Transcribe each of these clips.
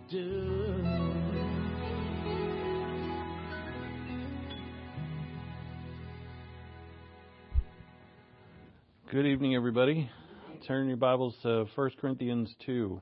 do. Good evening, everybody. Turn your Bibles to 1 Corinthians 2.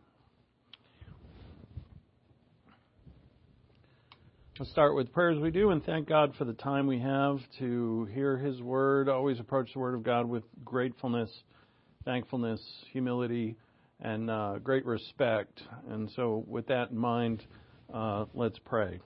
Let's start with prayer as we do and thank God for the time we have to hear His Word. Always approach the Word of God with gratefulness, thankfulness, humility, and great respect. And so with that in mind, let's pray.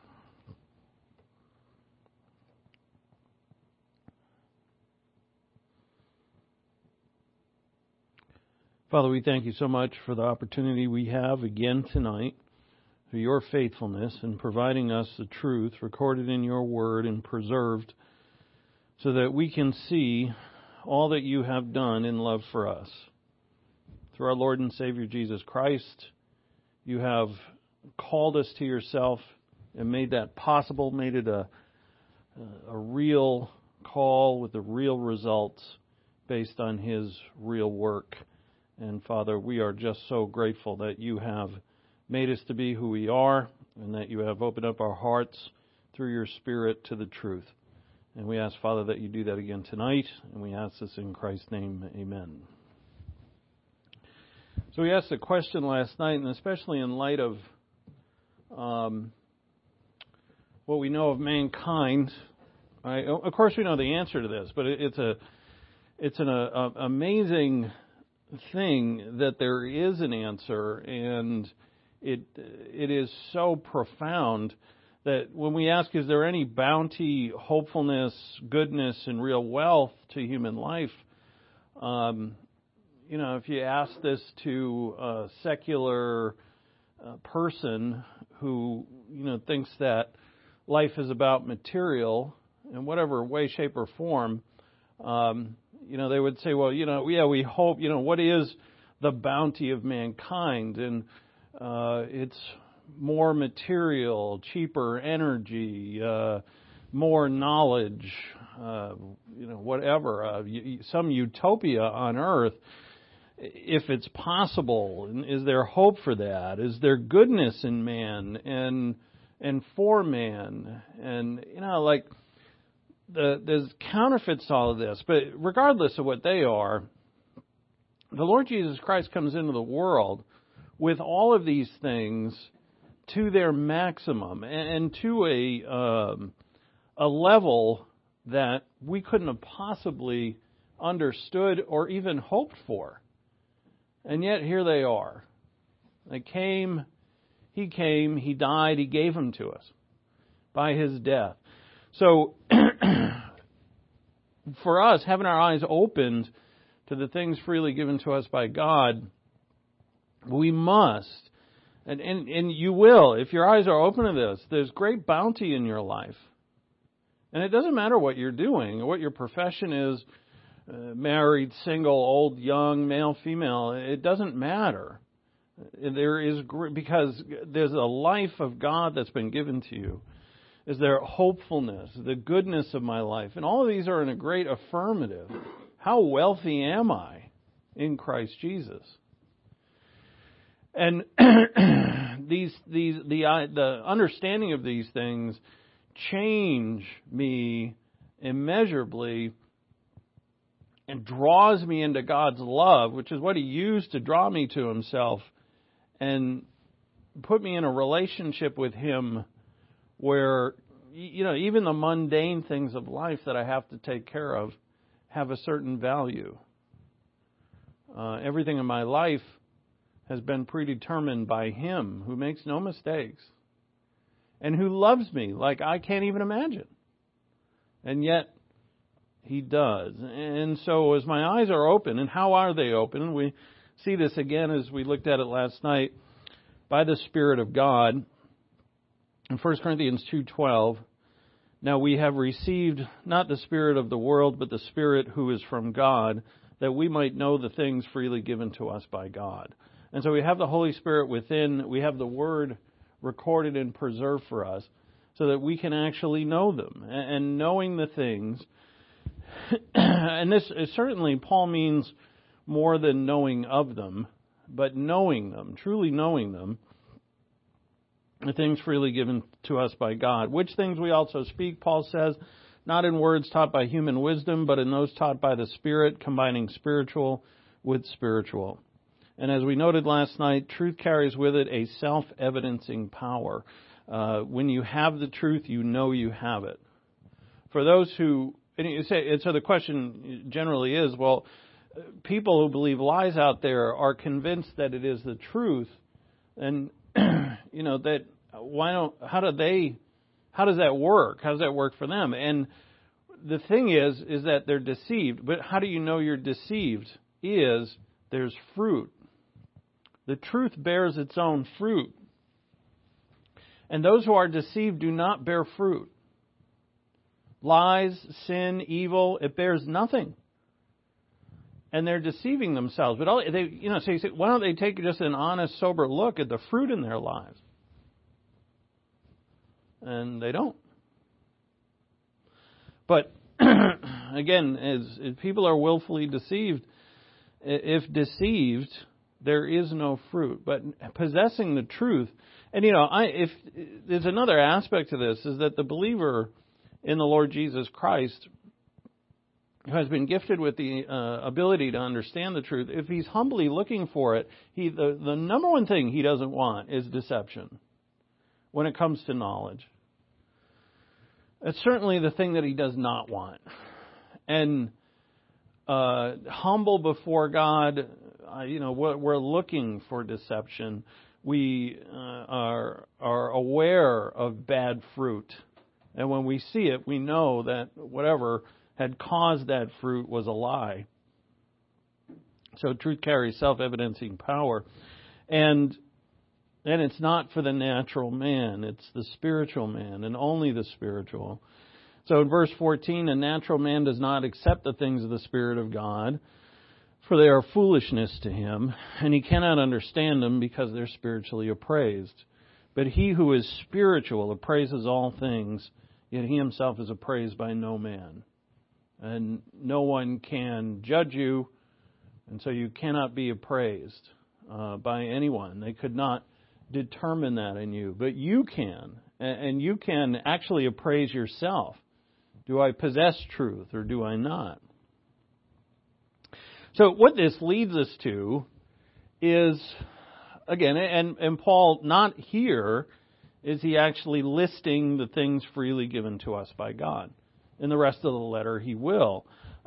Father, we thank you so much for the opportunity we have again tonight, for your faithfulness in providing us the truth recorded in your word and preserved so that we can see all that you have done in love for us. Through our Lord and Savior Jesus Christ, you have called us to yourself and made that possible, made it a real call with the real results based on his real work. And Father, we are just so grateful that you have made us to be who we are and that you have opened up our hearts through your Spirit to the truth. And we ask, Father, that you do that again tonight. And we ask this in Christ's name. Amen. So we asked a question last night, and especially in light of what we know of mankind. Of course, we know the answer to this, but it's an amazing thing that there is an answer, and it is so profound that when we ask, is there any bounty, hopefulness, goodness, and real wealth to human life? If you ask this to a secular person who thinks that life is about material in whatever way, shape, or form, they would say, well, we hope, what is the bounty of mankind? And it's more material, cheaper energy, more knowledge, whatever, some utopia on earth, if it's possible. And is there hope for that? Is there goodness in man and for man? And, there's counterfeits to all of this, but regardless of what they are, the Lord Jesus Christ comes into the world with all of these things to their maximum and to a level that we couldn't have possibly understood or even hoped for. And yet here they are. He came, he died, he gave them to us by his death. So, for us, having our eyes opened to the things freely given to us by God, we must, and you will, if your eyes are open to this, there's great bounty in your life. And it doesn't matter what you're doing, or what your profession is, married, single, old, young, male, female, it doesn't matter. Because there's a life of God that's been given to you. Is there hopefulness, the goodness of my life? And all of these are in a great affirmative. How wealthy am I in Christ Jesus? And the understanding of these things change me immeasurably and draws me into God's love, which is what he used to draw me to himself and put me in a relationship with him where, even the mundane things of life that I have to take care of have a certain value. Everything in my life has been predetermined by him who makes no mistakes and who loves me like I can't even imagine. And yet, he does. And so as my eyes are open, and how are they open? We see this again as we looked at it last night, by the Spirit of God. In 1 Corinthians 2:12, now we have received not the spirit of the world, but the Spirit who is from God, that we might know the things freely given to us by God. And so we have the Holy Spirit within, we have the Word recorded and preserved for us, so that we can actually know them. And knowing the things, and this is certainly, Paul means more than knowing of them, but knowing them, truly knowing them, the things freely given to us by God, which things we also speak, Paul says, not in words taught by human wisdom, but in those taught by the Spirit, combining spiritual with spiritual. And as we noted last night, truth carries with it a self-evidencing power. When you have the truth, you know you have it. For those who, so the question generally is, well, people who believe lies out there are convinced that it is the truth, and that how does that work? How does that work for them? And the thing is that they're deceived. But how do you know you're deceived? There's fruit. The truth bears its own fruit. And those who are deceived do not bear fruit. Lies, sin, evil, it bears nothing. And they're deceiving themselves. But so you say, why don't they take just an honest, sober look at the fruit in their lives? And they don't. But again, as people are willfully deceived, if deceived, there is no fruit. But possessing the truth, and if there's another aspect to this, is that the believer in the Lord Jesus Christ, who has been gifted with the ability to understand the truth, if he's humbly looking for it, the number one thing he doesn't want is deception when it comes to knowledge. It's certainly the thing that he does not want. And humble before God, we're looking for deception. We are aware of bad fruit. And when we see it, we know that whatever had caused that fruit was a lie. So truth carries self-evidencing power. And it's not for the natural man. It's the spiritual man, and only the spiritual. So in verse 14, a natural man does not accept the things of the Spirit of God, for they are foolishness to him, and he cannot understand them because they're spiritually appraised. But he who is spiritual appraises all things, yet he himself is appraised by no man. And no one can judge you, and so you cannot be appraised by anyone. They could not determine that in you, but you can, and you can actually appraise yourself. Do I possess truth or do I not? So what this leads us to is, again, and Paul, not here is he actually listing the things freely given to us by God. In the rest of the letter, he will,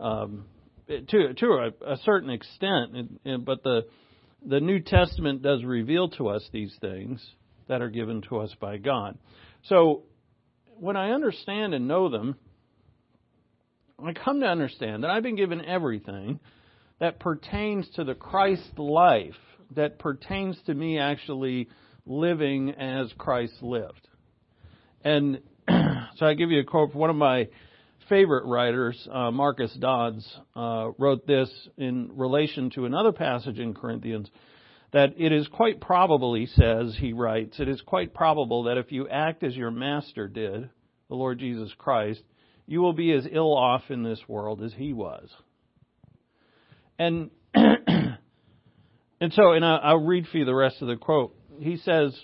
to a certain extent, but the New Testament does reveal to us these things that are given to us by God. So when I understand and know them, I come to understand that I've been given everything that pertains to the Christ life, that pertains to me actually living as Christ lived. And so I give you a quote from one of my favorite writers, Marcus Dodds, wrote this in relation to another passage in Corinthians, that it is quite probable, he writes, it is quite probable that if you act as your master did, the Lord Jesus Christ, you will be as ill off in this world as he was. And I'll read for you the rest of the quote. He says,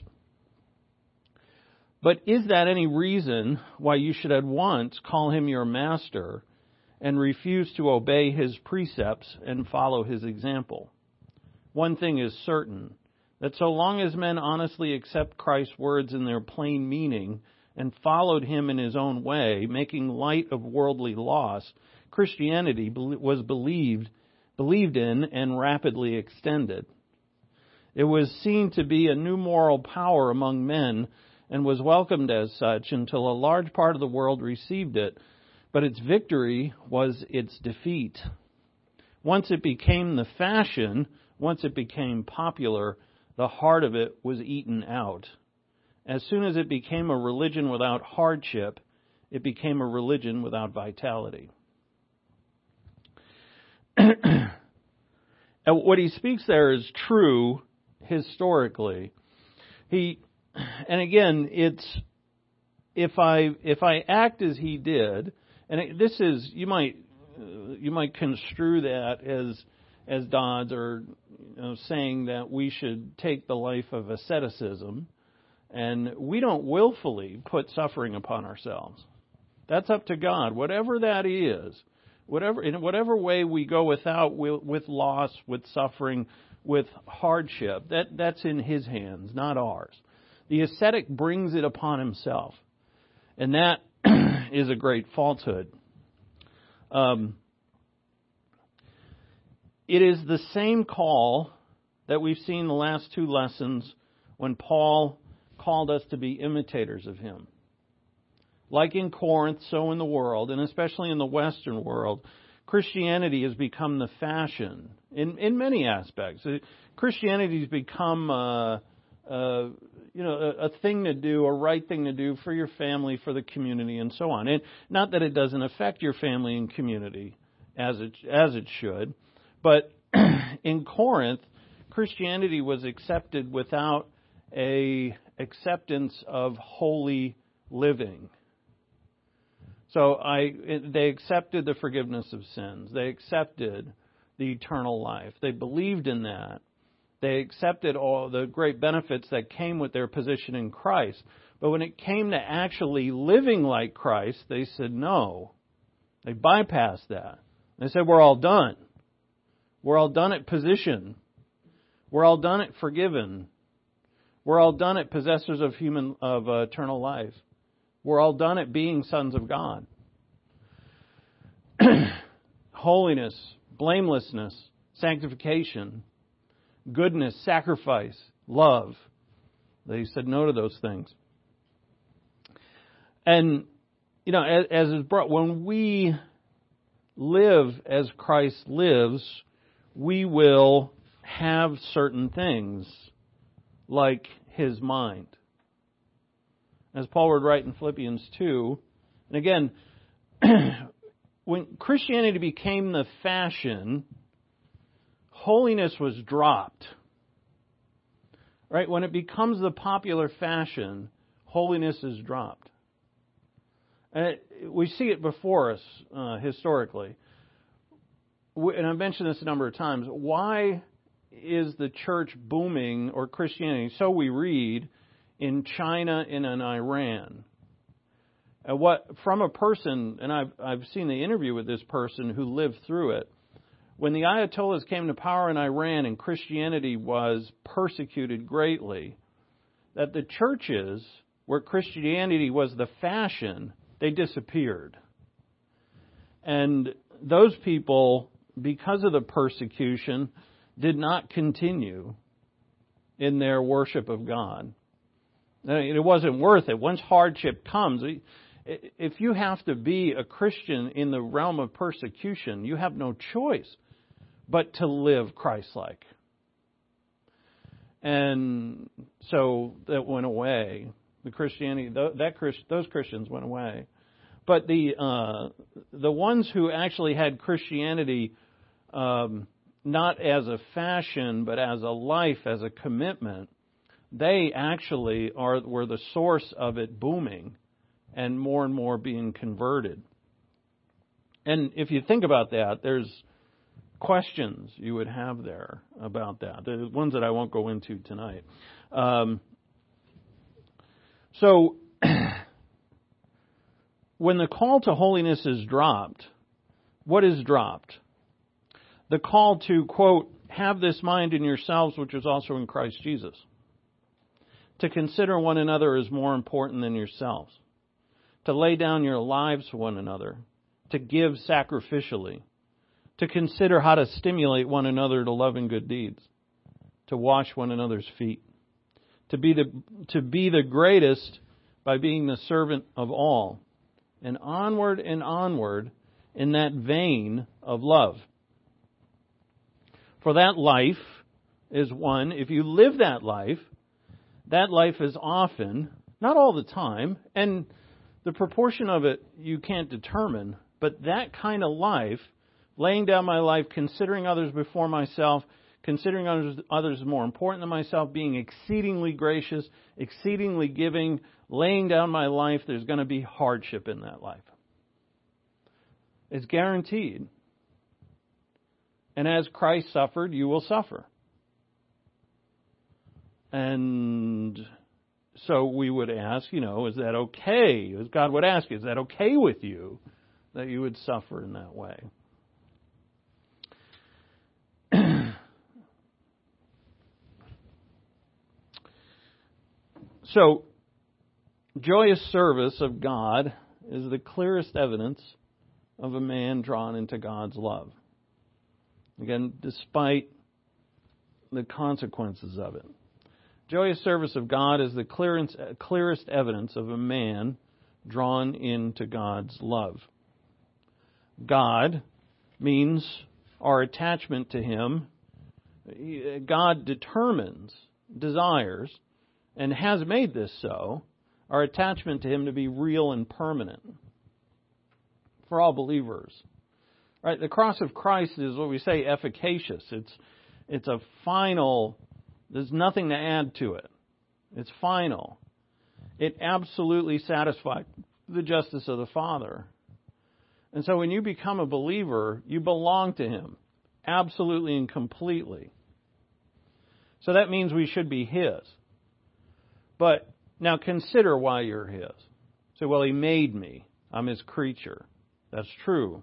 "But is that any reason why you should at once call him your master and refuse to obey his precepts and follow his example? One thing is certain, that so long as men honestly accept Christ's words in their plain meaning and followed him in his own way, making light of worldly loss, Christianity was believed in and rapidly extended. It was seen to be a new moral power among men and was welcomed as such until a large part of the world received it, but its victory was its defeat. Once it became the fashion, once it became popular, the heart of it was eaten out. As soon as it became a religion without hardship, it became a religion without vitality." And what he speaks there is true historically. And again, it's if I act as he did, and this is you might construe that as Dodds or saying that we should take the life of asceticism And we don't willfully put suffering upon ourselves. That's up to God. Whatever that is, in whatever way we go without, with loss, with suffering, with hardship, that's in His hands, not ours. The ascetic brings it upon himself. And that is a great falsehood. It is the same call that we've seen the last two lessons when Paul called us to be imitators of Him. Like in Corinth, so in the world, and especially in the Western world, Christianity has become the fashion in many aspects. Christianity has become a thing to do, a right thing to do for your family, for the community, and so on. And not that it doesn't affect your family and community as it should, but in Corinth, Christianity was accepted without a acceptance of holy living. So they accepted the forgiveness of sins. They accepted the eternal life. They believed in that. They accepted all the great benefits that came with their position in Christ. But when it came to actually living like Christ, they said no. They bypassed that. They said, we're all done. We're all done at position. We're all done at forgiven. We're all done at possessors of eternal life. We're all done at being sons of God. Holiness, blamelessness, sanctification, goodness, sacrifice, love. They said no to those things. And, as is brought, when we live as Christ lives, we will have certain things like His mind. As Paul would write in Philippians 2, and again, when Christianity became the fashion, holiness was dropped. Right? When it becomes the popular fashion, holiness is dropped. And we see it before us historically. And I've mentioned this a number of times. Why is the church booming, or Christianity, so we read, in China and in Iran? From a person, and I've seen the interview with this person who lived through it. When the Ayatollahs came to power in Iran and Christianity was persecuted greatly, that the churches where Christianity was the fashion, they disappeared. And those people, because of the persecution, did not continue in their worship of God. It wasn't worth it. Once hardship comes, if you have to be a Christian in the realm of persecution, you have no choice but to live Christ-like. And so that went away. The Christianity, those Christians went away. But the ones who actually had Christianity not as a fashion, but as a life, as a commitment, they actually were the source of it booming and more being converted. And if you think about that, there's questions you would have there about that. The ones that I won't go into tonight. So, when the call to holiness is dropped, what is dropped? The call to, quote, have this mind in yourselves, which is also in Christ Jesus. To consider one another as more important than yourselves. To lay down your lives for one another. To give sacrificially. To consider how to stimulate one another to love and good deeds. To wash one another's feet. To be the greatest by being the servant of all. And onward in that vein of love. For that life is one, if you live that life is often, not all the time, and the proportion of it you can't determine, but that kind of life, laying down my life, considering others before myself, considering others more important than myself, being exceedingly gracious, exceedingly giving, laying down my life, there's going to be hardship in that life. It's guaranteed. And as Christ suffered, you will suffer. And So we would ask, is that okay? As God would ask, is that okay with you that you would suffer in that way? So, joyous service of God is the clearest evidence of a man drawn into God's love. Again, despite the consequences of it. Joyous service of God is the clearest evidence of a man drawn into God's love. God means our attachment to Him. God determines, desires, and has made this so, our attachment to Him to be real and permanent for all believers. Right? The cross of Christ is what we say efficacious. It's a final. There's nothing to add to it. It's final. It absolutely satisfies the justice of the Father. And so when you become a believer, you belong to Him absolutely and completely. So that means we should be His. But now consider why you're His. Say, well, He made me. I'm His creature. That's true.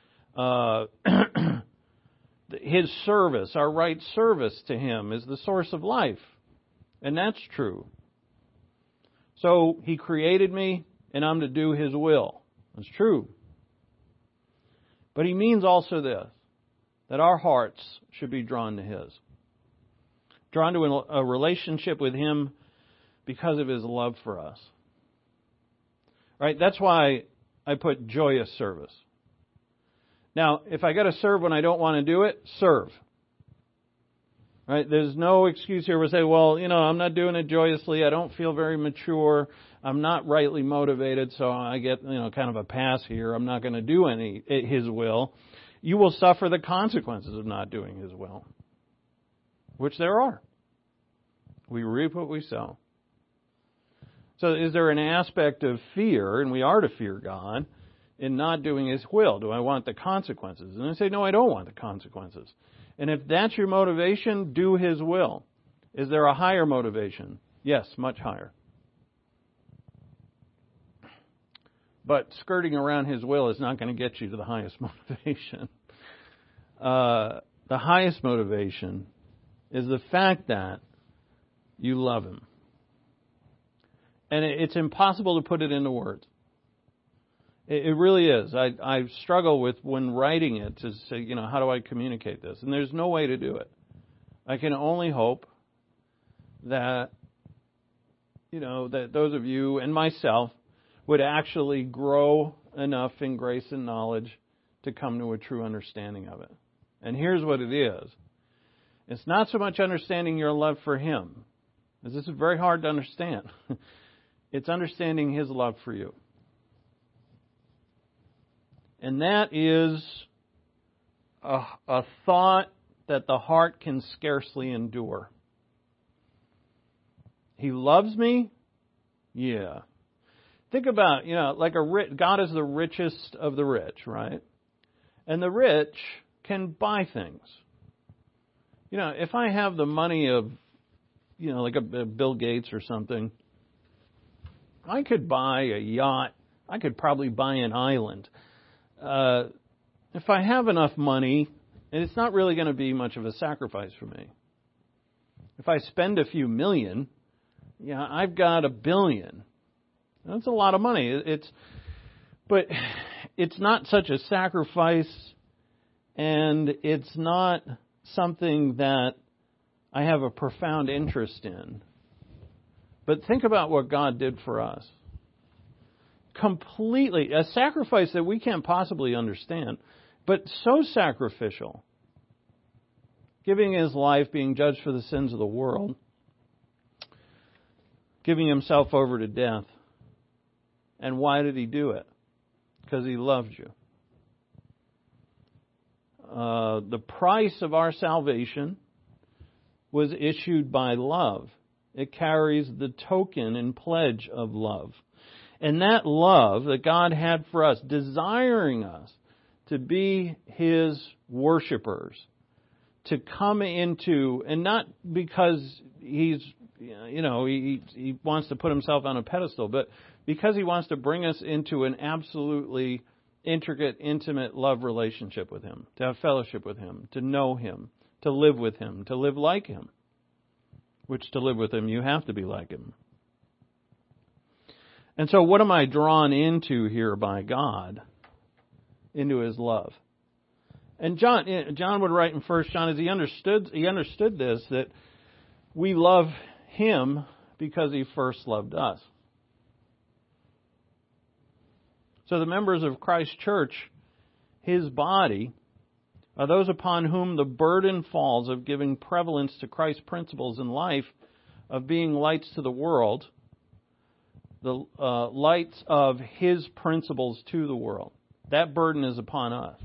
His service, our right service to Him, is the source of life. And that's true. So He created me, and I'm to do His will. That's true. But He means also this, that our hearts should be drawn to His. Drawn to a relationship with Him because of His love for us. Right? That's why I put joyous service. Now, if I got to serve when I don't want to do it, serve. Right? There's no excuse here where we say, well, I'm not doing it joyously. I don't feel very mature. I'm not rightly motivated, so I get, kind of a pass here. I'm not going to do His will. You will suffer the consequences of not doing His will, which there are. We reap what we sow. So is there an aspect of fear, and we are to fear God, in not doing His will? Do I want the consequences? And I say, no, I don't want the consequences. And if that's your motivation, do His will. Is there a higher motivation? Yes, much higher. But skirting around His will is not going to get you to the highest motivation. The highest motivation is the fact that you love Him. And it's impossible to put it into words. It really is. I struggle with, when writing it, to say, how do I communicate this? And there's no way to do it. I can only hope that, that those of you and myself would actually grow enough in grace and knowledge to come to a true understanding of it. And here's what it is. It's not so much understanding your love for Him, because this is very hard to understand. It's understanding His love for you. And that is a thought that the heart can scarcely endure. He loves me? Yeah. Think about, like God is the richest of the rich, right? And the rich can buy things. If I have the money of, like a Bill Gates or something, I could buy a yacht. I could probably buy an island. If I have enough money, and it's not really going to be much of a sacrifice for me. If I spend a few million, I've got $1 billion. That's a lot of money. But it's not such a sacrifice, and it's not something that I have a profound interest in. But think about what God did for us. Completely, a sacrifice that we can't possibly understand, but so sacrificial. Giving His life, being judged for the sins of the world, giving Himself over to death. And why did He do it? Because He loved you. The price of our salvation was issued by love. It carries the token and pledge of love. And that love that God had for us, desiring us to be His worshipers, to come into, and not because He's he wants to put himself on a pedestal, but because he wants to bring us into an absolutely intricate, intimate love relationship with him, to have fellowship with him, to know him, to live with him, to live like him, which to live with him, you have to be like him. And so what am I drawn into here by God? Into his love. And John would write in 1 John, as he understood this, that we love him because he first loved us. So the members of Christ Church, his body, are those upon whom the burden falls of giving prevalence to Christ's principles in life, of being lights to the world, the lights of his principles to the world. That burden is upon us.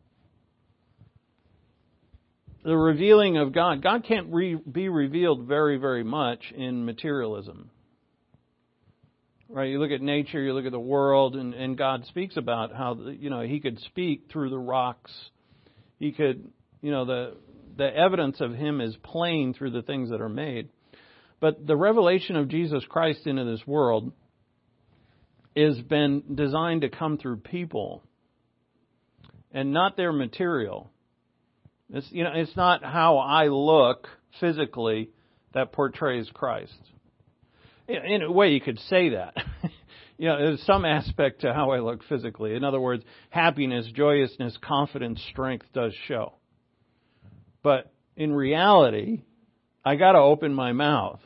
The revealing of God. God can't be revealed very, very much in materialism. Right? You look at nature, you look at the world, and God speaks about how, he could speak through the rocks. He could, the evidence of him is plain through the things that are made. But the revelation of Jesus Christ into this world has been designed to come through people and not their material. It's not how I look physically that portrays Christ. In a way, you could say that. There's some aspect to how I look physically. In other words, happiness, joyousness, confidence, strength does show. But in reality, I got to open my mouth.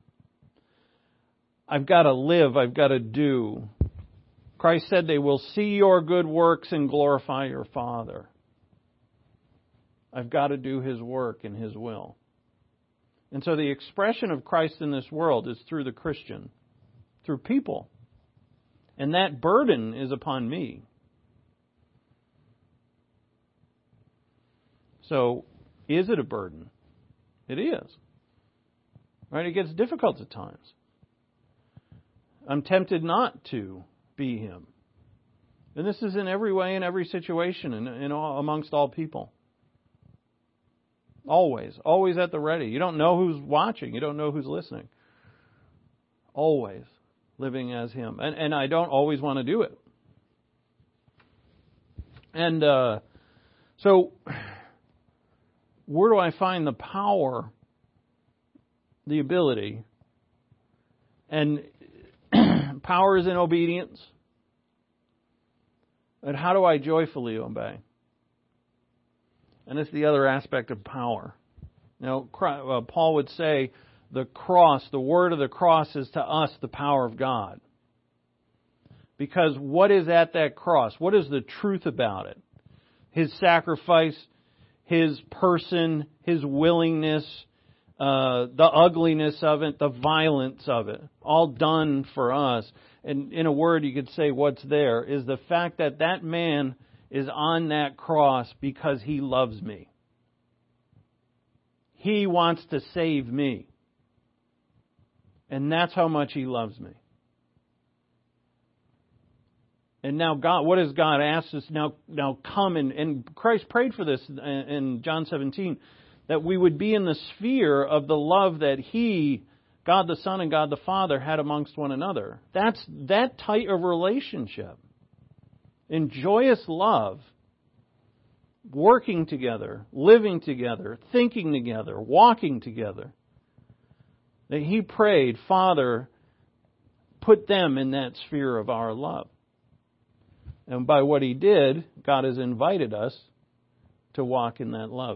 I've got to live. I've got to do. Christ said they will see your good works and glorify your Father. I've got to do his work and his will. And so the expression of Christ in this world is through the Christian, through people. And that burden is upon me. So, is it a burden? It is. Right? It gets difficult at times. I'm tempted not to be him. And this is in every way, in every situation, and amongst all people. Always. Always at the ready. You don't know who's watching. You don't know who's listening. Always living as him. And I don't always want to do it. And so, where do I find the power, the ability? And power is in obedience. And how do I joyfully obey? And it's the other aspect of power. Now, Paul would say the cross, the word of the cross is to us the power of God. Because what is at that cross? What is the truth about it? His sacrifice, his person, his willingness, the ugliness of it, the violence of it, all done for us. And in a word, you could say what's there is the fact that that man is on that cross because he loves me. He wants to save me. And that's how much he loves me. And now God, what has God asked us? Now come and Christ prayed for this in John 17, that we would be in the sphere of the love that He, God the Son and God the Father, had amongst one another. That's that tight of relationship. In joyous love, working together, living together, thinking together, walking together. That He prayed, Father, put them in that sphere of our love. And by what He did, God has invited us to walk in that love.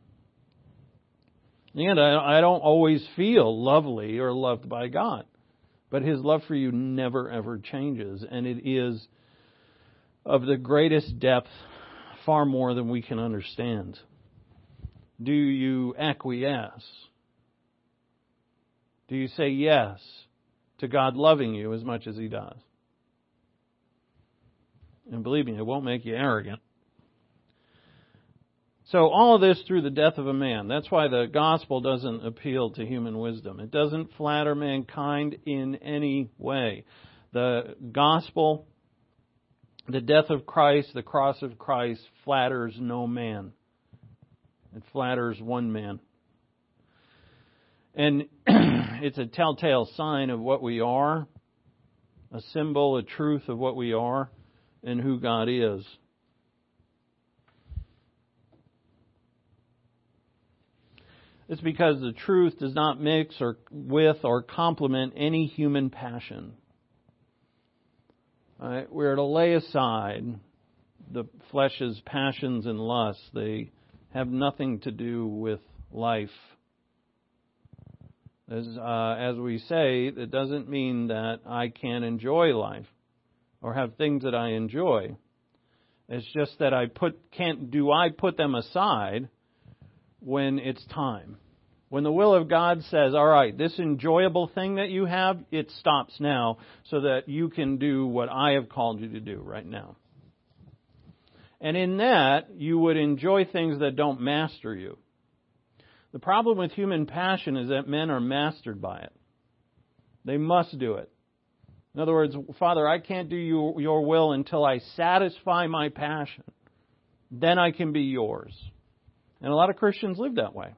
And I don't always feel lovely or loved by God. But His love for you never, ever changes. And it is of the greatest depth, far more than we can understand. Do you acquiesce? Do you say yes to God loving you as much as He does? And believe me, it won't make you arrogant. So all of this through the death of a man. That's why the gospel doesn't appeal to human wisdom. It doesn't flatter mankind in any way. The gospel, the death of Christ, the cross of Christ, flatters no man. It flatters one man. And it's a telltale sign of what we are, a symbol, a truth of what we are and who God is. It's because the truth does not mix with or complement any human passion. All right, we're to lay aside the flesh's passions and lusts. They have nothing to do with life. As we say, it doesn't mean that I can't enjoy life or have things that I enjoy. It's just that I put them aside when it's time. When the will of God says, all right, this enjoyable thing that you have, it stops now so that you can do what I have called you to do right now. And in that, you would enjoy things that don't master you. The problem with human passion is that men are mastered by it. They must do it. In other words, Father, I can't do your will until I satisfy my passion. Then I can be yours. And a lot of Christians live that way.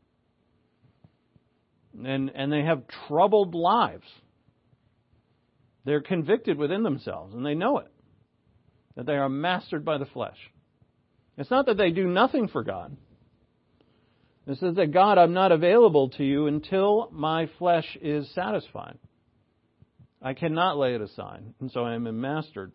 And they have troubled lives. They're convicted within themselves, and they know it. That they are mastered by the flesh. It's not that they do nothing for God. It says that, God, I'm not available to you until my flesh is satisfied. I cannot lay it aside, and so I am mastered.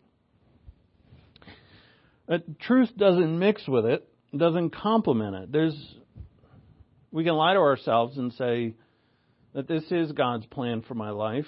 But truth doesn't mix with it, doesn't complement it. We can lie to ourselves and say that this is God's plan for my life.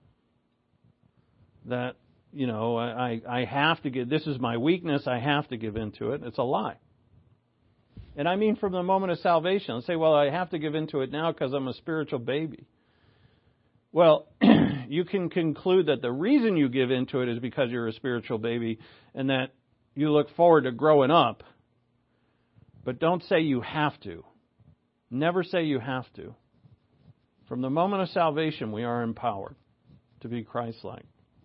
That, I have to give, this is my weakness, I have to give into it. It's a lie. And I mean from the moment of salvation. Let's say, well, I have to give into it now because I'm a spiritual baby. Well, you can conclude that the reason you give into it is because you're a spiritual baby and that you look forward to growing up. But don't say you have to. Never say you have to. From the moment of salvation, we are empowered to be Christ-like.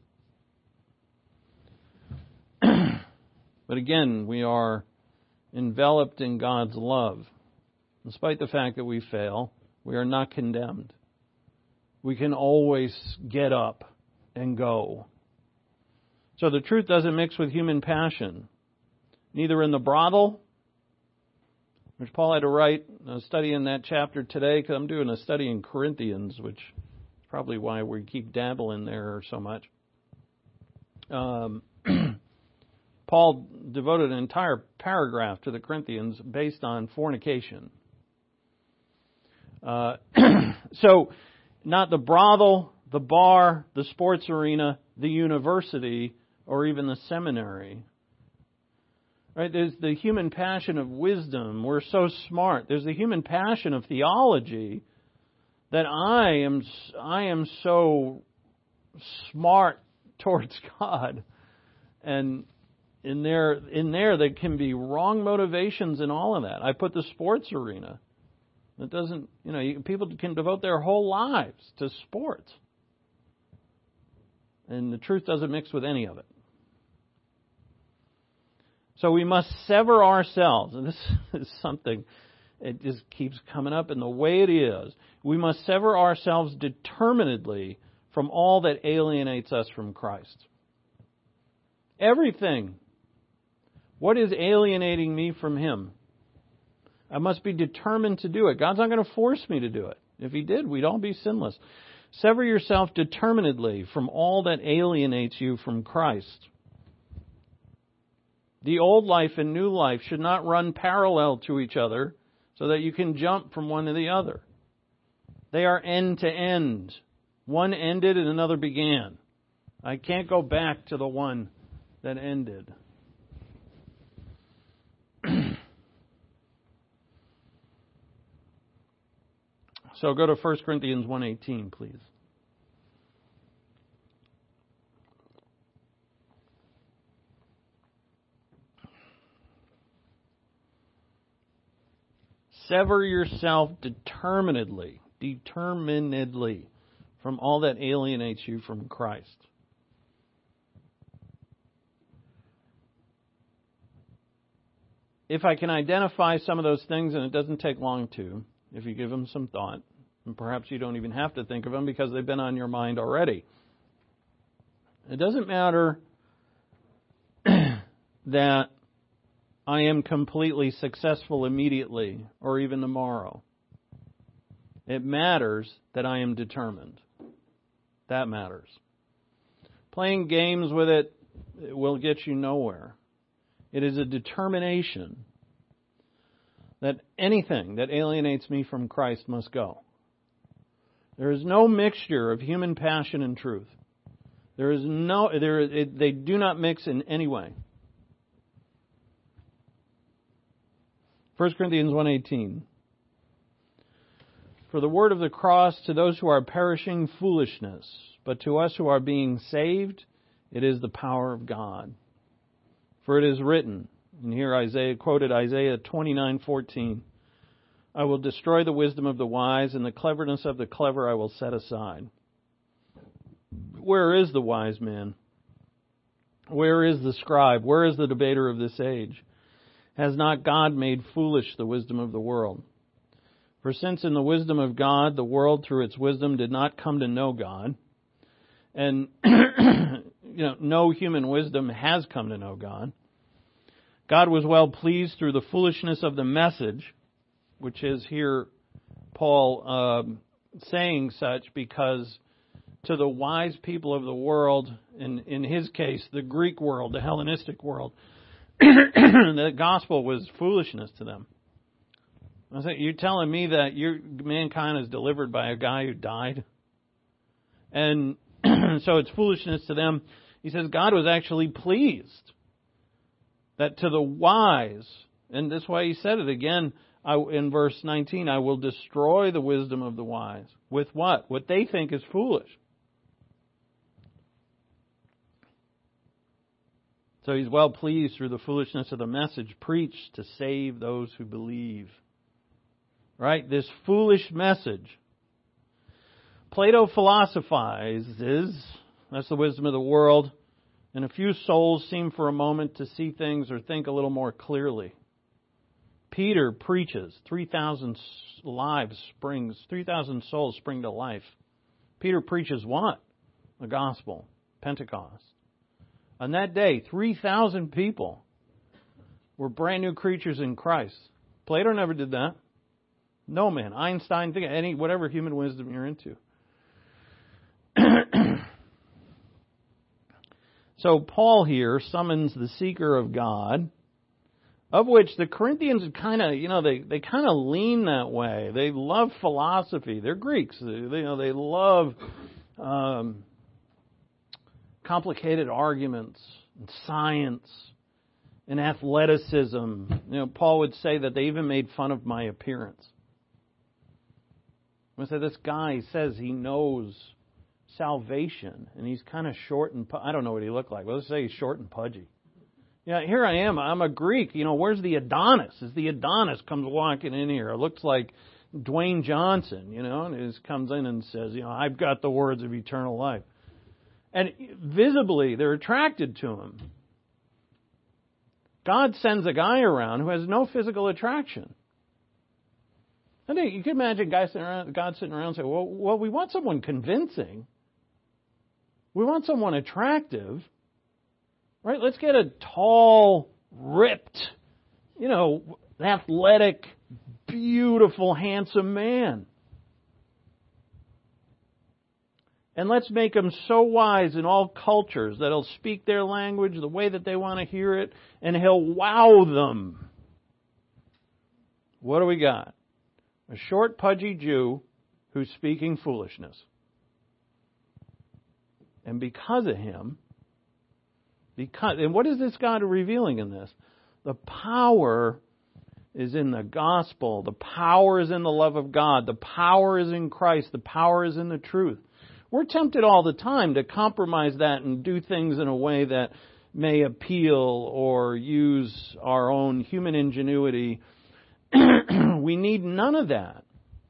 But again, we are enveloped in God's love. Despite the fact that we fail, we are not condemned. We can always get up and go. So the truth doesn't mix with human passion. Neither in the brothel, which Paul had to write a study in that chapter today, because I'm doing a study in Corinthians, which is probably why we keep dabbling there so much. Paul devoted an entire paragraph to the Corinthians based on fornication. So, not the brothel, the bar, the sports arena, the university, or even the seminary. Right? There's the human passion of wisdom. We're so smart. There's the human passion of theology that I am so smart towards God. And in there can be wrong motivations in all of that. I put the sports arena. It doesn't, people can devote their whole lives to sports. And the truth doesn't mix with any of it. So we must sever ourselves, and this is something, it just keeps coming up in the way it is. We must sever ourselves determinedly from all that alienates us from Christ. Everything. What is alienating me from Him? I must be determined to do it. God's not going to force me to do it. If He did, we'd all be sinless. Sever yourself determinedly from all that alienates you from Christ. The old life and new life should not run parallel to each other so that you can jump from one to the other. They are end to end. One ended and another began. I can't go back to the one that ended. So go to 1 Corinthians 1:18, please. Sever yourself determinedly from all that alienates you from Christ. If I can identify some of those things, and it doesn't take long to, if you give them some thought, And perhaps you don't even have to think of them because they've been on your mind already. It doesn't matter that I am completely successful immediately or even tomorrow. It matters that I am determined. That matters. Playing games with it will get you nowhere. It is a determination that anything that alienates me from Christ must go. There is no mixture of human passion and truth. They do not mix in any way. 1 Corinthians 1:18. For the word of the cross to those who are perishing, foolishness, but to us who are being saved, it is the power of God. For it is written, and here Isaiah quoted Isaiah 29:14, I will destroy the wisdom of the wise, and the cleverness of the clever I will set aside. Where is the wise man? Where is the scribe? Where is the debater of this age? Has not God made foolish the wisdom of the world? For since in the wisdom of God, the world through its wisdom did not come to know God, and no human wisdom has come to know God, God was well pleased through the foolishness of the message, which is here Paul saying such because to the wise people of the world, in his case, the Greek world, the Hellenistic world, the gospel was foolishness to them. I say, you're telling me that mankind is delivered by a guy who died? And so it's foolishness to them. He says God was actually pleased that to the wise, and that's why he said it again in verse 19, I will destroy the wisdom of the wise. With what? What they think is foolish. So he's well pleased through the foolishness of the message preached to save those who believe. Right? This foolish message. Plato philosophizes, that's the wisdom of the world, and a few souls seem for a moment to see things or think a little more clearly. Peter preaches, 3,000 souls spring to life. Peter preaches what? The gospel, Pentecost. On that day, 3,000 people were brand new creatures in Christ. Plato never did that. No man. Einstein, whatever human wisdom you're into. So Paul here summons the seeker of God, of which the Corinthians kind of, they kind of lean that way. They love philosophy. They're Greeks. They love complicated arguments and science and athleticism. Paul would say that they even made fun of my appearance. I say this guy says he knows salvation, and he's kind of short and I don't know what he looked like. Let's say he's short and pudgy. Here I am. I'm a Greek. Where's the Adonis? As the Adonis comes walking in here, it looks like Dwayne Johnson. And he just comes in and says, I've got the words of eternal life. And visibly, they're attracted to him. God sends a guy around who has no physical attraction. I think you can imagine God sitting around and say, well, we want someone convincing. We want someone attractive. Right? Let's get a tall, ripped, athletic, beautiful, handsome man. And let's make him so wise in all cultures that he'll speak their language the way that they want to hear it, and he'll wow them. What do we got? A short, pudgy Jew who's speaking foolishness. And because of him, and what is this God revealing in this? The power is in the gospel. The power is in the love of God. The power is in Christ. The power is in the truth. We're tempted all the time to compromise that and do things in a way that may appeal or use our own human ingenuity. We need none of that.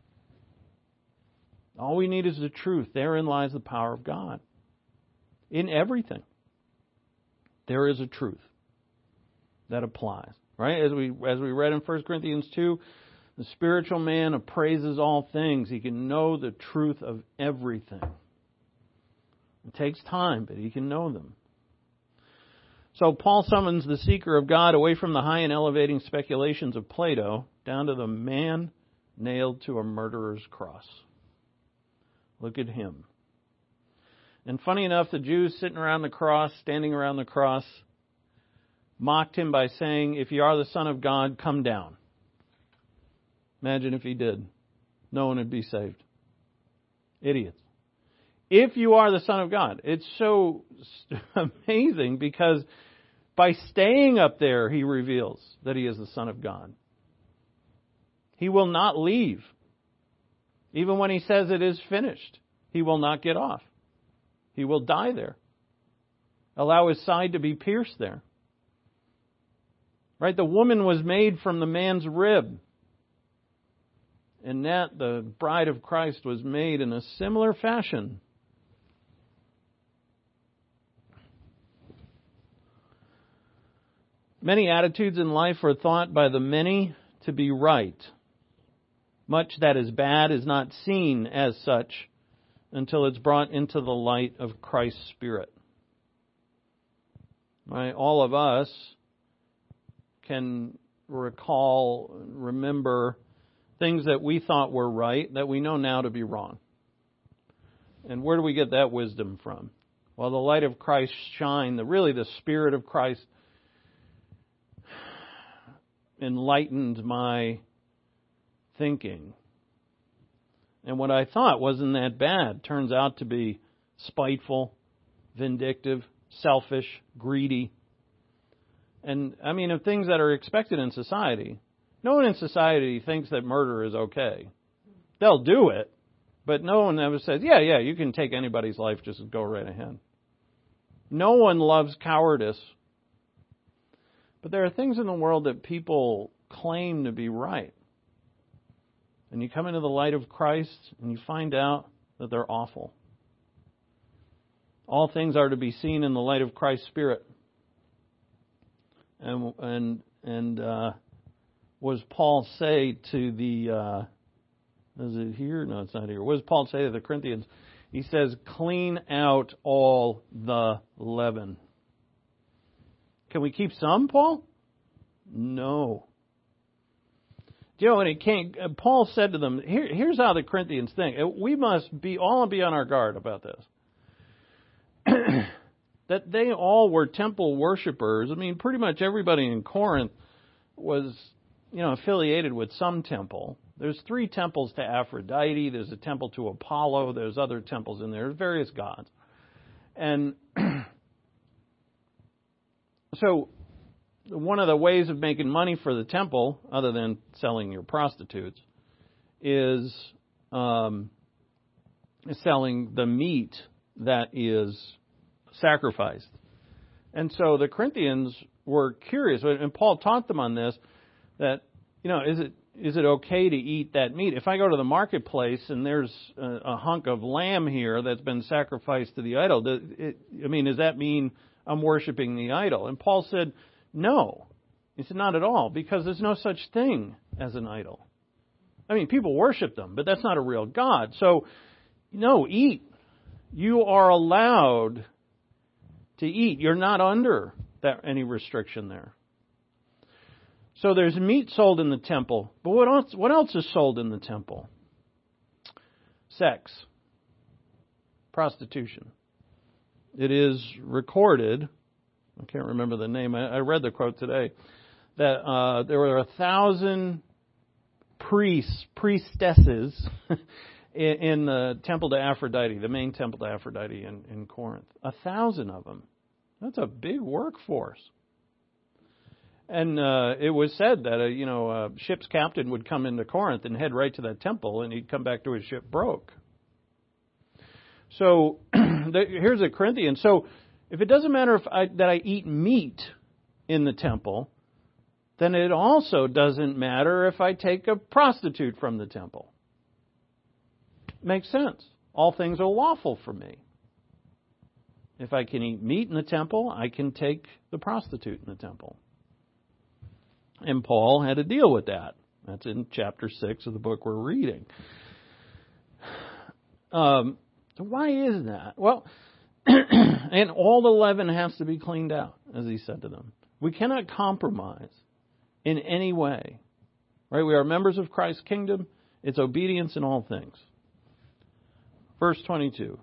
All we need is the truth. Therein lies the power of God. In everything, there is a truth that applies. Right? As we read in 1 Corinthians 2, The spiritual man appraises all things. He can know the truth of everything. It takes time, but he can know them. So Paul summons the seeker of God away from the high and elevating speculations of Plato down to the man nailed to a murderer's cross. Look at him. And funny enough, the Jews sitting around the cross, standing around the cross, mocked him by saying, "If you are the Son of God, come down." Imagine if he did. No one would be saved. Idiots. If you are the Son of God. It's so amazing because by staying up there, he reveals that he is the Son of God. He will not leave. Even when he says it is finished, he will not get off. He will die there. Allow his side to be pierced there. Right? The woman was made from the man's rib. And that the bride of Christ was made in a similar fashion. Many attitudes in life are thought by the many to be right. Much that is bad is not seen as such until it's brought into the light of Christ's Spirit. Right? All of us can remember things that we thought were right that we know now to be wrong. And where do we get that wisdom from? Well, the light of Christ shine, the Spirit of Christ enlightened my thinking. And what I thought wasn't that bad turns out to be spiteful, vindictive, selfish, greedy. And I mean, of things that are expected in society. No one in society thinks that murder is okay. They'll do it, but no one ever says, yeah, you can take anybody's life, just go right ahead. No one loves cowardice. But there are things in the world that people claim to be right. And you come into the light of Christ and you find out that they're awful. All things are to be seen in the light of Christ's Spirit. And what does Paul say to the, is it here? No, it's not here. What does Paul say to the Corinthians? He says, clean out all the leaven. Can we keep some, Paul? No. You know, and Paul said to them, here's how the Corinthians think. We must all be on our guard about this. That they all were temple worshipers. I mean, pretty much everybody in Corinth was, affiliated with some temple. There's 3 temples to Aphrodite. There's a temple to Apollo. There's other temples in there. There's various gods. And so one of the ways of making money for the temple, other than selling your prostitutes, is selling the meat that is sacrificed. And so the Corinthians were curious, and Paul taught them on this, that, is it okay to eat that meat? If I go to the marketplace and there's a hunk of lamb here that's been sacrificed to the idol, does that mean I'm worshiping the idol? And Paul said, no. He said, not at all, because there's no such thing as an idol. I mean, people worship them, but that's not a real God. So, no, eat. You are allowed to eat. You're not under any restriction there. So there's meat sold in the temple. But what else is sold in the temple? Sex. Prostitution. It is recorded, I can't remember the name, I read the quote today, that there were 1,000 priestesses in the temple to Aphrodite, the main temple to Aphrodite in Corinth. 1,000 of them. That's a big workforce. And it was said that a ship's captain would come into Corinth and head right to that temple, and he'd come back to his ship broke. So here's a Corinthian. So if it doesn't matter that I eat meat in the temple, then it also doesn't matter if I take a prostitute from the temple. Makes sense. All things are lawful for me. If I can eat meat in the temple, I can take the prostitute in the temple. And Paul had to deal with that. That's in chapter 6 of the book we're reading. So why is that? Well, and all the leaven has to be cleaned out, as he said to them. We cannot compromise in any way. Right? We are members of Christ's kingdom. It's obedience in all things. Verse 22.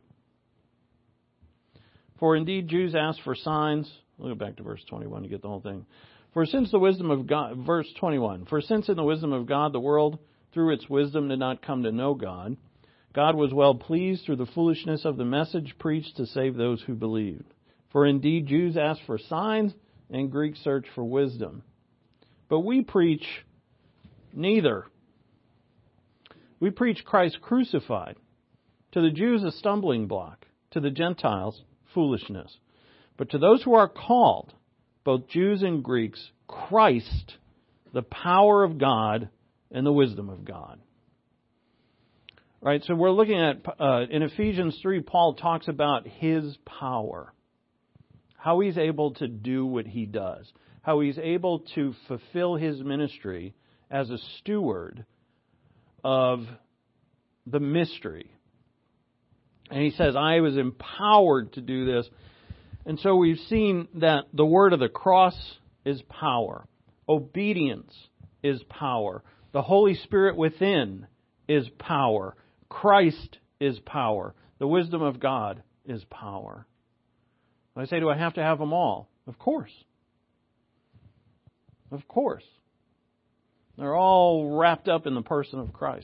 For indeed Jews ask for signs. We'll go back to verse 21 to get the whole thing. For since the wisdom of God, verse 21, for since in the wisdom of God the world through its wisdom did not come to know God, God was well pleased through the foolishness of the message preached to save those who believed. For indeed Jews ask for signs and Greeks search for wisdom. But we preach neither. We preach Christ crucified. To the Jews a stumbling block, to the Gentiles foolishness. But to those who are called, both Jews and Greeks, Christ, the power of God and the wisdom of God. Right, so we're looking at, in Ephesians 3, Paul talks about his power. How he's able to do what he does. How he's able to fulfill his ministry as a steward of the mystery. And he says, I was empowered to do this. And so we've seen that the word of the cross is power. Obedience is power. The Holy Spirit within is power. Christ is power. The wisdom of God is power. I say, do I have to have them all? Of course. Of course. They're all wrapped up in the person of Christ.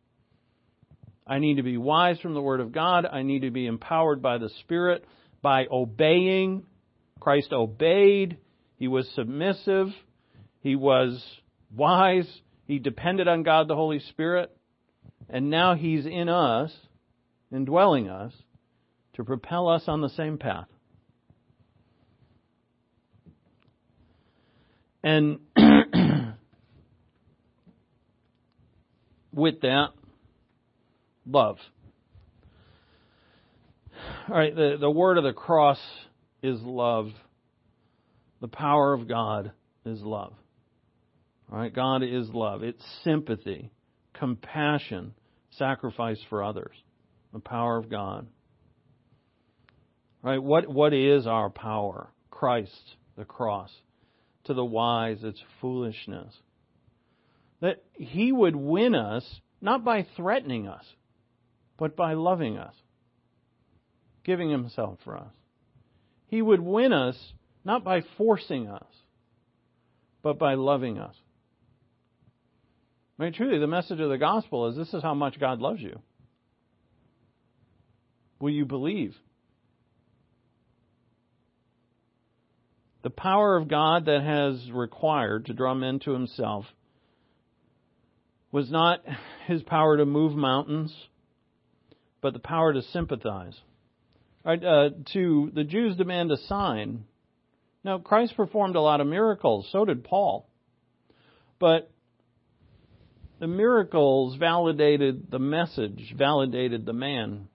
I need to be wise from the Word of God. I need to be empowered by the Spirit by obeying. Christ obeyed. He was submissive. He was wise. He depended on God, the Holy Spirit. And now He's in us, indwelling us, to propel us on the same path. And with that, love. All right, the word of the cross is love. The power of God is love. All right, God is love. It's sympathy, compassion, sacrifice for others. The power of God. All right, what is our power? Christ, the cross. To the wise, it's foolishness. That He would win us, not by threatening us, but by loving us, giving Himself for us. He would win us, not by forcing us, but by loving us. I mean, truly, the message of the gospel is this is how much God loves you. Will you believe? The power of God that has required to draw men to Himself was not His power to move mountains, but the power to sympathize. Right, to the Jews demand a sign. Now, Christ performed a lot of miracles, so did Paul. But the miracles validated the message, validated the man.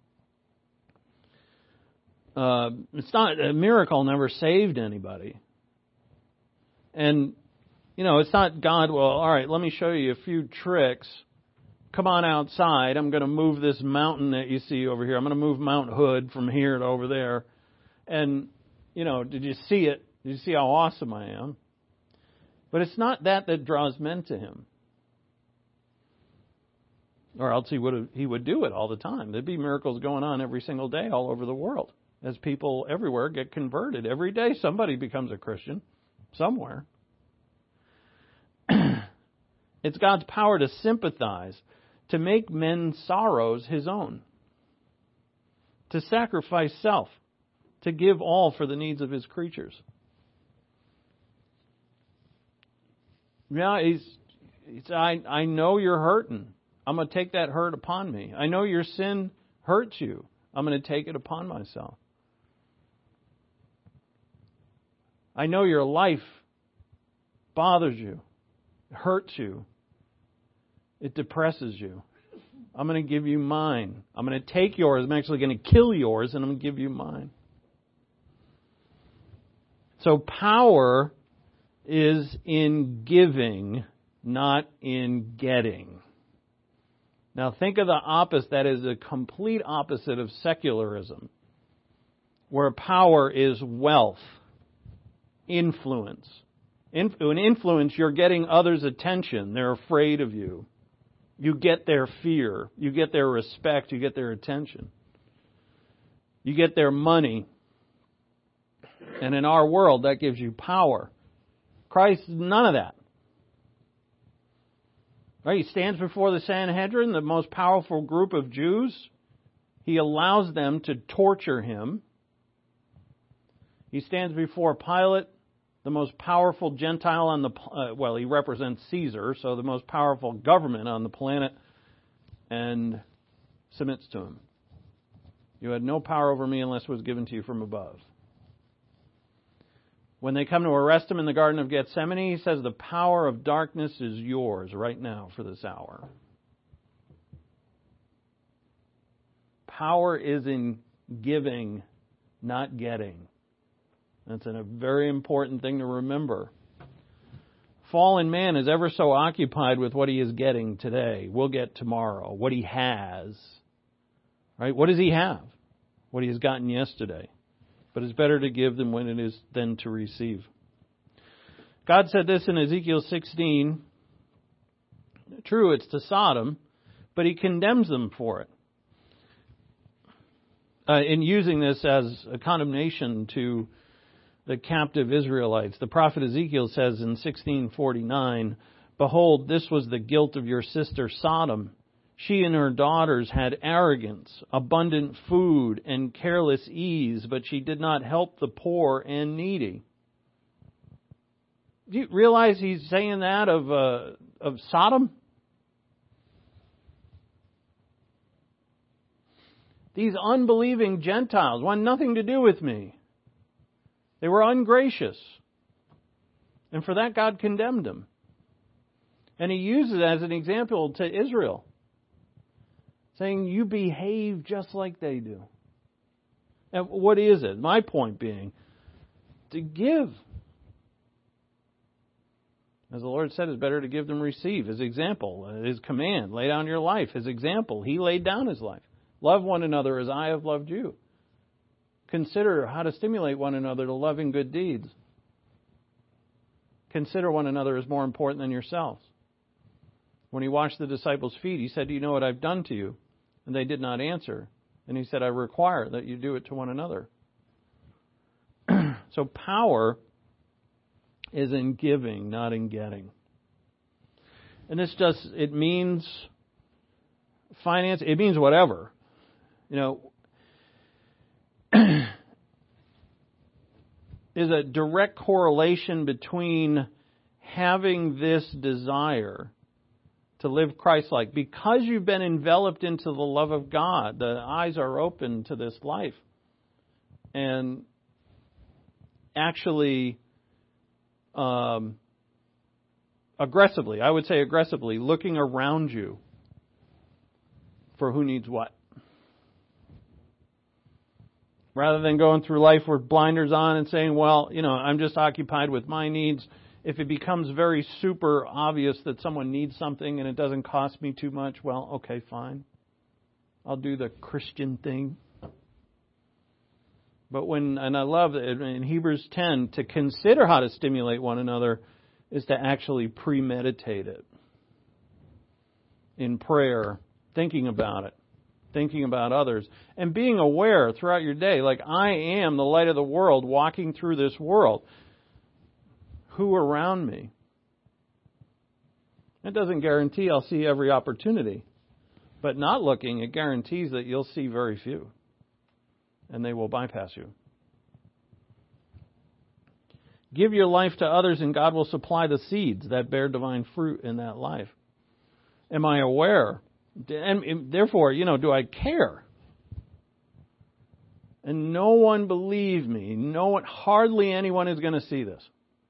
It's not a miracle never saved anybody. And, it's not God, well, all right, let me show you a few tricks. Come on outside. I'm going to move this mountain that you see over here. I'm going to move Mount Hood from here to over there. And, did you see it? Did you see how awesome I am? But it's not that draws men to Him. Or else He would do it all the time. There'd be miracles going on every single day all over the world. As people everywhere get converted. Every day somebody becomes a Christian. Somewhere. It's God's power to sympathize. To make men's sorrows His own. To sacrifice self. To give all for the needs of His creatures. Yeah, I know you're hurting. I'm going to take that hurt upon me. I know your sin hurts you. I'm going to take it upon myself. I know your life bothers you, hurts you, it depresses you. I'm going to give you mine. I'm going to take yours. I'm actually going to kill yours, and I'm going to give you mine. So power is in giving, not in getting. Now think of the opposite. That is a complete opposite of secularism, where power is wealth, influence. In influence, you're getting others' attention. They're afraid of you. You get their fear. You get their respect. You get their attention. You get their money. And in our world, that gives you power. Christ, none of that. Right? He stands before the Sanhedrin, the most powerful group of Jews. He allows them to torture him. He stands before Pilate, the most powerful Gentile on the he represents Caesar, so the most powerful government on the planet, and submits to him. You had no power over me unless it was given to you from above. When they come to arrest him in the Garden of Gethsemane, he says, the power of darkness is yours right now for this hour. Power is in giving, not getting. That's a very important thing to remember. Fallen man is ever so occupied with what he is getting today. We'll get tomorrow. What he has. Right? What does he have? What he has gotten yesterday. But it's better to give than when it is than to receive. God said this in Ezekiel 16. True, it's to Sodom, but he condemns them for it. In using this as a condemnation to the captive Israelites. The prophet Ezekiel says in 16:49, behold, this was the guilt of your sister Sodom. She and her daughters had arrogance, abundant food, and careless ease, but she did not help the poor and needy. Do you realize he's saying that of Sodom? These unbelieving Gentiles want nothing to do with me. They were ungracious. And for that, God condemned them. And he uses it as an example to Israel, saying, you behave just like they do. And what is it? My point being, to give. As the Lord said, it's better to give than receive. His example, His command, lay down your life. His example, He laid down His life. Love one another as I have loved you. Consider how to stimulate one another to loving good deeds. Consider one another as more important than yourselves. When He washed the disciples' feet, He said, do you know what I've done to you? And they did not answer. And He said, I require that you do it to one another. So power is in giving, not in getting. And it means finance, it means whatever. You know, there's a direct correlation between having this desire to live Christ-like. Because you've been enveloped into the love of God, the eyes are open to this life. And actually, aggressively, I would say aggressively, looking around you for who needs what. Rather than going through life with blinders on and saying, well, you know, I'm just occupied with my needs. If it becomes very super obvious that someone needs something and it doesn't cost me too much, well, okay, fine. I'll do the Christian thing. But and I love it in Hebrews 10, to consider how to stimulate one another is to actually premeditate it in prayer, thinking about it, thinking about others, and being aware throughout your day, like I am the light of the world walking through this world. Who around me? That doesn't guarantee I'll see every opportunity. But not looking, it guarantees that you'll see very few. And they will bypass you. Give your life to others and God will supply the seeds that bear divine fruit in that life. Am I aware? And therefore, do I care? And no one, believe me, hardly anyone is going to see this.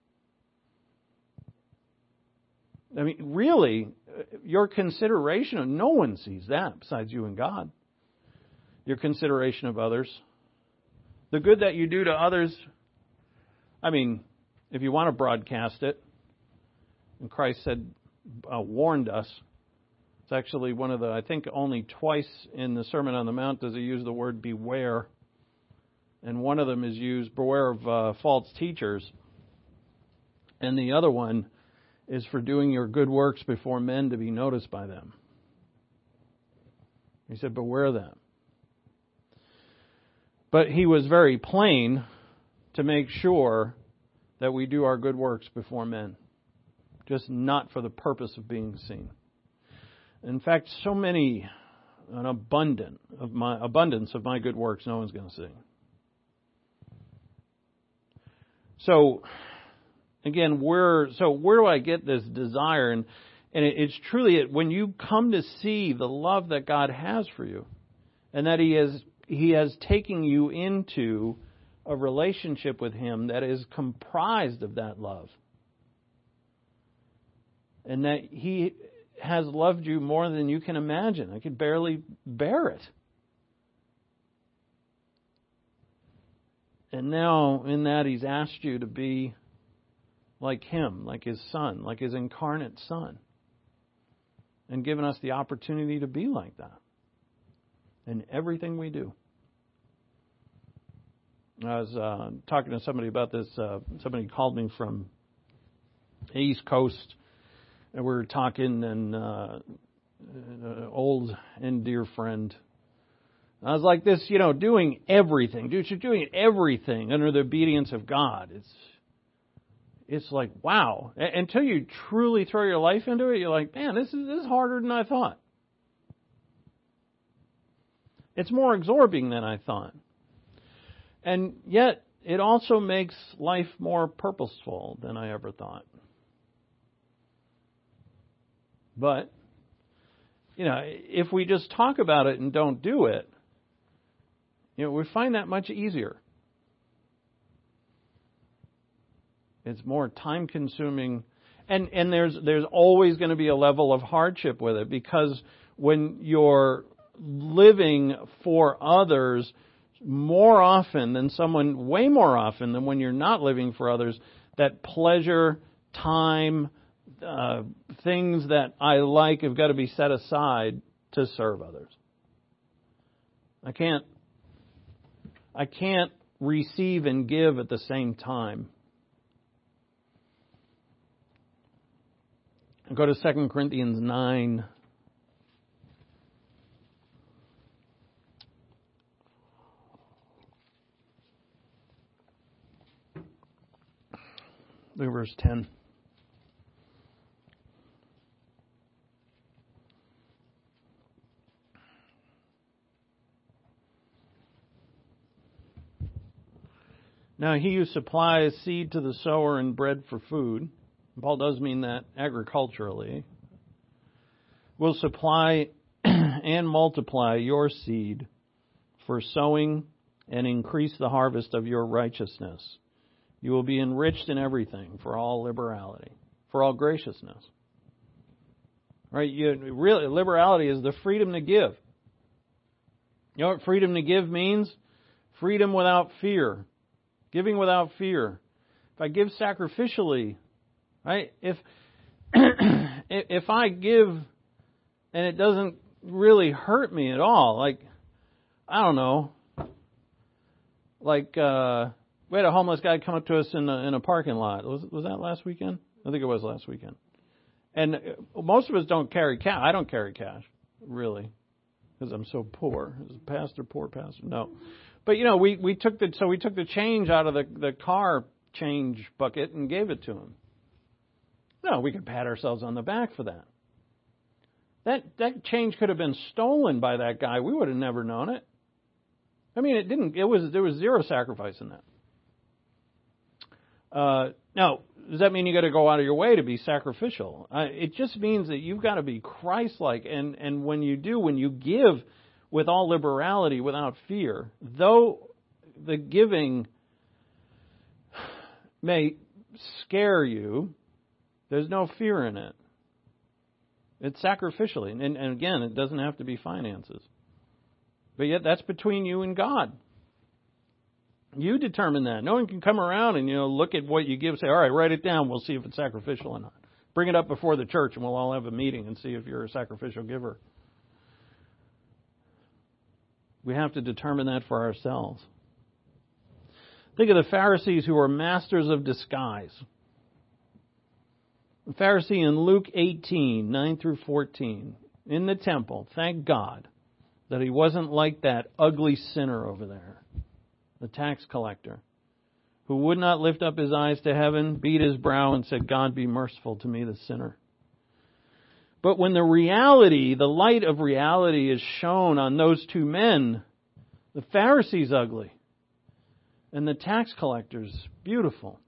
I mean, really, your consideration, no one sees that besides you and God. Your consideration of others. The good that you do to others, I mean, if you want to broadcast it, and Christ said, warned us. It's actually one of the, I think only twice in the Sermon on the Mount does he use the word beware. And one of them is used, beware of false teachers. And the other one is for doing your good works before men to be noticed by them. He said, beware them. But he was very plain to make sure that we do our good works before men, just not for the purpose of being seen. In fact, an abundance of my good works no one's going to see. So, again, where do I get this desire? And it's truly when you come to see the love that God has for you, and that He has taken you into a relationship with Him that is comprised of that love, and that He has loved you more than you can imagine. I could barely bear it. And now, in that, He's asked you to be like Him, like His Son, like His incarnate Son, and given us the opportunity to be like that in everything we do. I was talking to somebody about this. Somebody called me from the East Coast, and we were talking, and an old and dear friend. I was like, this, doing everything. Dude, you're doing everything under the obedience of God. It's like, wow. Until you truly throw your life into it, you're like, man, this is harder than I thought. It's more absorbing than I thought. And yet, it also makes life more purposeful than I ever thought. But, if we just talk about it and don't do it, we find that much easier. It's more time consuming. And there's always going to be a level of hardship with it, because when you're living for others more often than way more often than when you're not living for others, that pleasure, time, things that I like have got to be set aside to serve others. I can't receive and give at the same time. Go to 2 Corinthians 9. Look at verse 10. Now he who supplies seed to the sower and bread for food, Paul does mean that agriculturally, will supply and multiply your seed for sowing and increase the harvest of your righteousness. You will be enriched in everything for all liberality, for all graciousness. Right? Really, liberality is the freedom to give. You know what freedom to give means? Freedom without fear. Giving without fear. If I give sacrificially, right? If I give and it doesn't really hurt me at all, like, I don't know, like we had a homeless guy come up to us in a parking lot. Was that last weekend? I think it was last weekend. And most of us don't carry cash. I don't carry cash, really, because I'm so poor. As a pastor, poor pastor. No. But, we took the change out of the car change bucket and gave it to him. No, we could pat ourselves on the back for that. That change could have been stolen by that guy. We would have never known it. I mean, it didn't. There was zero sacrifice in that. Now, does that mean you got to go out of your way to be sacrificial? It just means that you've got to be Christ-like, and when you give with all liberality, without fear, though the giving may scare you, there's no fear in it. It's sacrificially. And again, it doesn't have to be finances. But yet that's between you and God. You determine that. No one can come around and, look at what you give and say, all right, write it down. We'll see if it's sacrificial or not. Bring it up before the church and we'll all have a meeting and see if you're a sacrificial giver. We have to determine that for ourselves. Think of the Pharisees who were masters of disguise. The Pharisee in Luke 18, 9 through 14, in the temple, thank God that he wasn't like that ugly sinner over there, the tax collector, who would not lift up his eyes to heaven, beat his brow, and said, God, be merciful to me, the sinner. But when the light of reality is shown on those two men, the Pharisee's ugly and the tax collector's beautiful.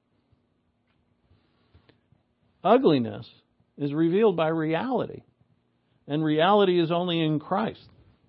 Ugliness is revealed by reality, and reality is only in Christ.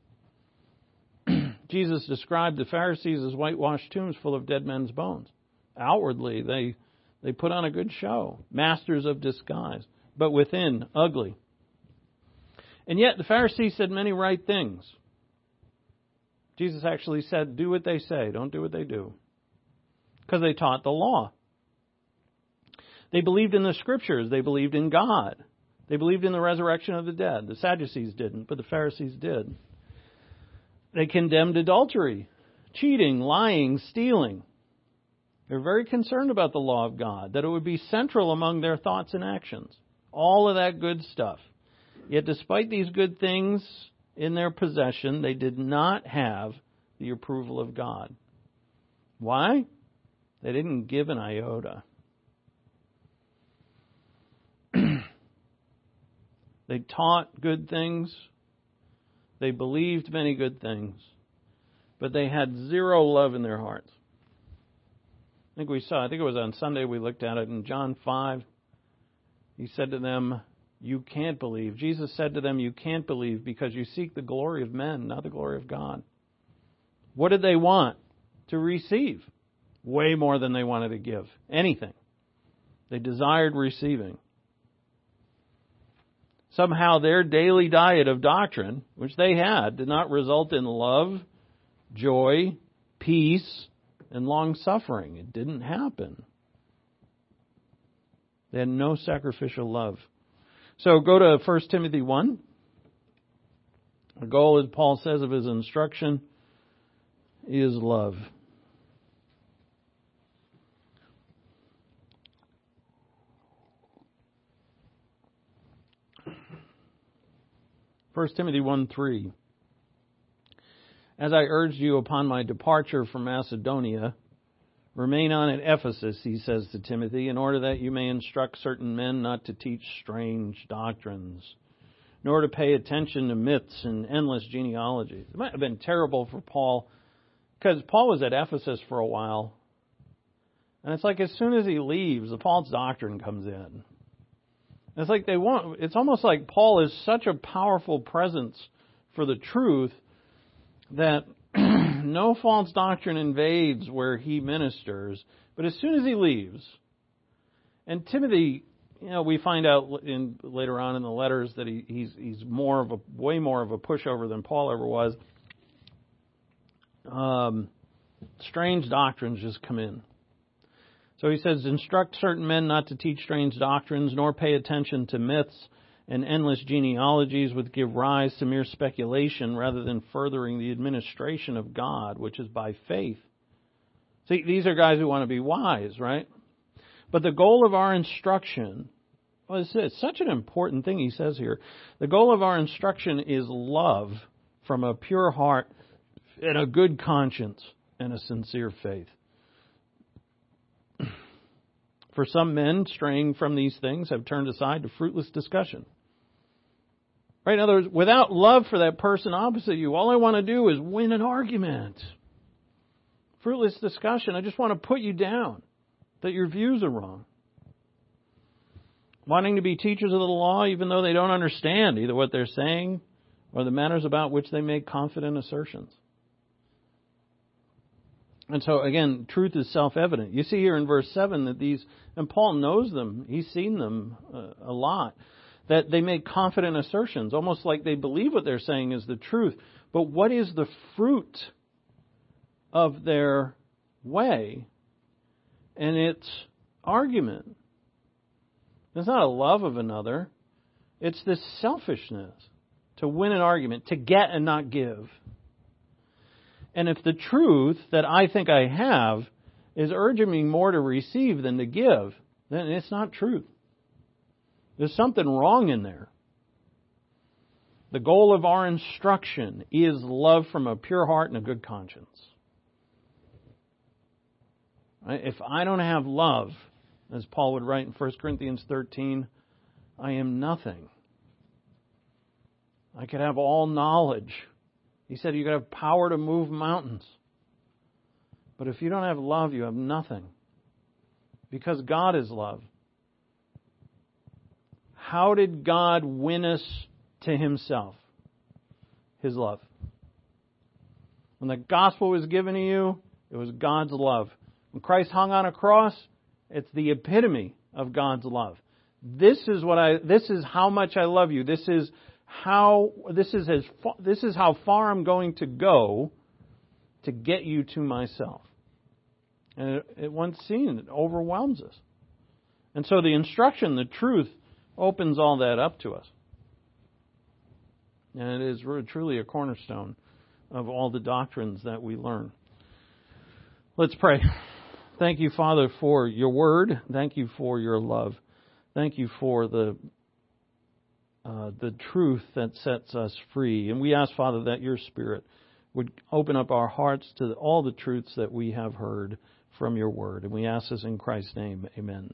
Jesus described the Pharisees as whitewashed tombs full of dead men's bones. Outwardly, they put on a good show, masters of disguise, but within, ugly. And yet the Pharisees said many right things. Jesus actually said, do what they say, don't do what they do. Because they taught the law. They believed in the Scriptures. They believed in God. They believed in the resurrection of the dead. The Sadducees didn't, but the Pharisees did. They condemned adultery, cheating, lying, stealing. They're very concerned about the law of God, that it would be central among their thoughts and actions. All of that good stuff. Yet despite these good things in their possession, they did not have the approval of God. Why? They didn't give an iota. They taught good things. They believed many good things. But they had zero love in their hearts. I think it was on Sunday we looked at it in John 5. He said to them, you can't believe. Jesus said to them, you can't believe because you seek the glory of men, not the glory of God. What did they want to receive? Way more than they wanted to give. Anything. They desired receiving. Somehow their daily diet of doctrine, which they had, did not result in love, joy, peace, and long-suffering. It didn't happen. They had no sacrificial love. So go to 1 Timothy 1. The goal, as Paul says, of his instruction is love. First Timothy 1:3. As I urged you upon my departure from Macedonia, remain on at Ephesus, he says to Timothy, in order that you may instruct certain men not to teach strange doctrines, nor to pay attention to myths and endless genealogies. It might have been terrible for Paul, because Paul was at Ephesus for a while. And it's like as soon as he leaves, the false doctrine comes in. It's like it's almost like Paul is such a powerful presence for the truth that no false doctrine invades where he ministers. But as soon as he leaves, and Timothy, we find out later on in the letters that he's way more of a pushover than Paul ever was. Strange doctrines just come in. So he says, instruct certain men not to teach strange doctrines, nor pay attention to myths and endless genealogies which give rise to mere speculation rather than furthering the administration of God, which is by faith. See, these are guys who want to be wise, right? But the goal of our instruction, it's such an important thing he says here. The goal of our instruction is love from a pure heart and a good conscience and a sincere faith. For some men, straying from these things, have turned aside to fruitless discussion. Right? In other words, without love for that person opposite you, all I want to do is win an argument. Fruitless discussion. I just want to put you down, that your views are wrong. Wanting to be teachers of the law, even though they don't understand either what they're saying or the matters about which they make confident assertions. And so, again, truth is self-evident. You see here in verse 7 that these, and Paul knows them, he's seen them a lot, that they make confident assertions, almost like they believe what they're saying is the truth. But what is the fruit of their way and its argument? It's not a love of another. It's this selfishness to win an argument, to get and not give. And if the truth that I think I have is urging me more to receive than to give, then it's not truth. There's something wrong in there. The goal of our instruction is love from a pure heart and a good conscience. If I don't have love, as Paul would write in 1 Corinthians 13, I am nothing. I could have all knowledge. He said you could have power to move mountains. But if you don't have love, you have nothing. Because God is love. How did God win us to Himself? His love. When the gospel was given to you, it was God's love. When Christ hung on a cross, it's the epitome of God's love. This is how much I love you. This is how far I'm going to go to get you to myself. And once seen, it overwhelms us. And so the instruction, the truth, opens all that up to us. And it is really, truly a cornerstone of all the doctrines that we learn. Let's pray. Thank you, Father, for your word. Thank you for your love. Thank you for the truth that sets us free. And we ask, Father, that your Spirit would open up our hearts to all the truths that we have heard from your word. And we ask this in Christ's name. Amen.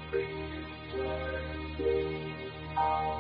Thank you.